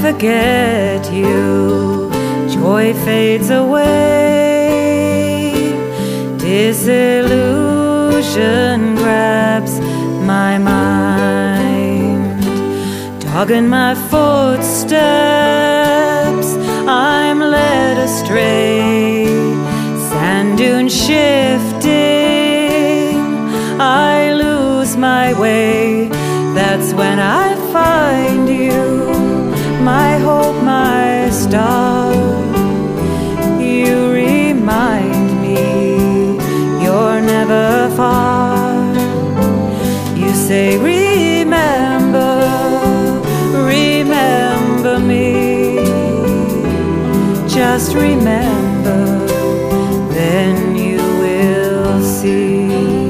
forget you, joy fades away. Disillusion grabs my mind, dogging my footsteps. I'm led astray, sand dunes shifting. I lose my way. That's when I find you, my hope, my star. You remind me you're never far. You say, remember, remember me. Just remember, then you will see.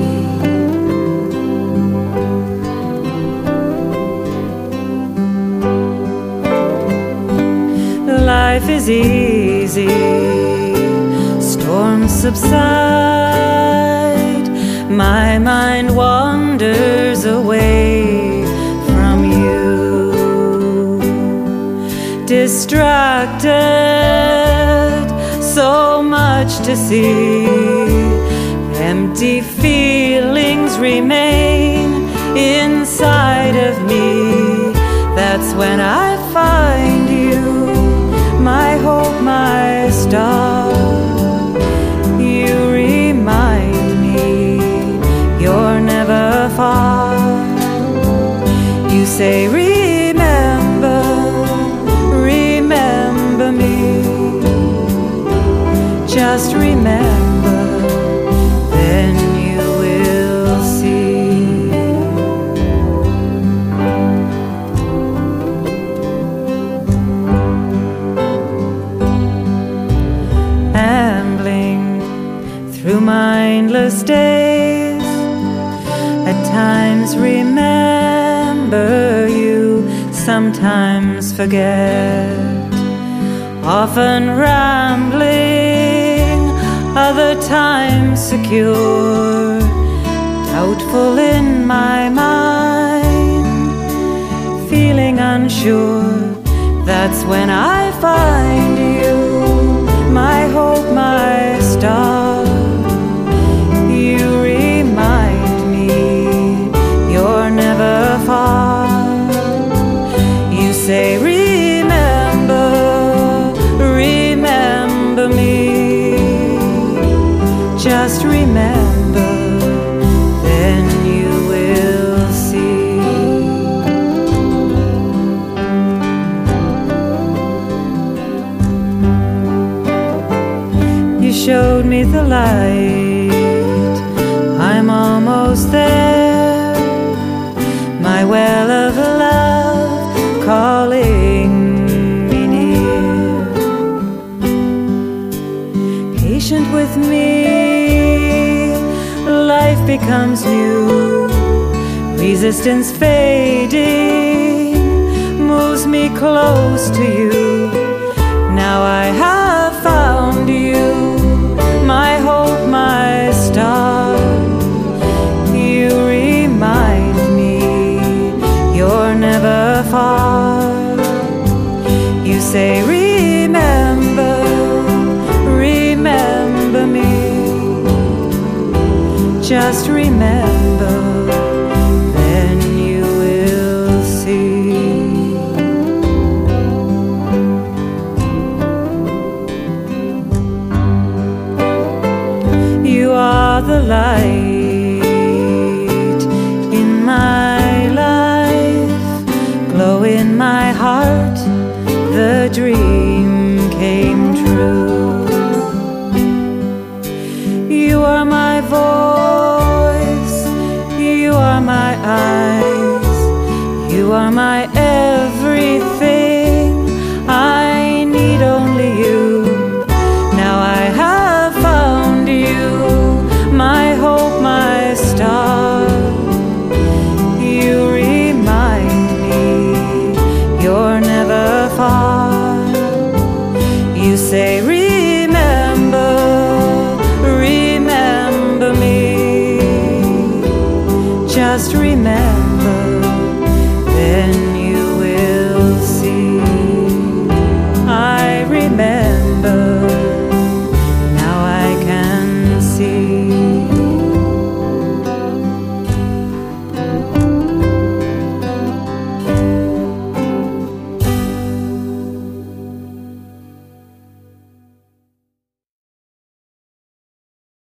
Life is easy, storms subside, my mind wanders away from you. Distracted, so much to see, empty feelings remain inside of me. That's when I find you, my hope, my star. You remind me you're never far. You say, remember, remember me. Just remember, then you will see. Through mindless days, at times remember you, sometimes forget. Often rambling, other times secure, doubtful in my mind, feeling unsure. That's when I find you, my hope, my star. You say, remember, remember me. Just remember, then you will see. You showed me the light, I'm almost there. My well of love calling me near. Patient with me, life becomes new. Resistance fading moves me close to you. Now I have found you, my hope, my star. You remind me you're never far. You say, remember, remember me. Just remember, then you will see. You are the light in my life, glow in my heart, the dream came true. You are my voice, you are my eyes, you are my everything. I need only you. Now I have found you, my hope, my star. You remind me you're never far. You say, remember, remember me. Just remember,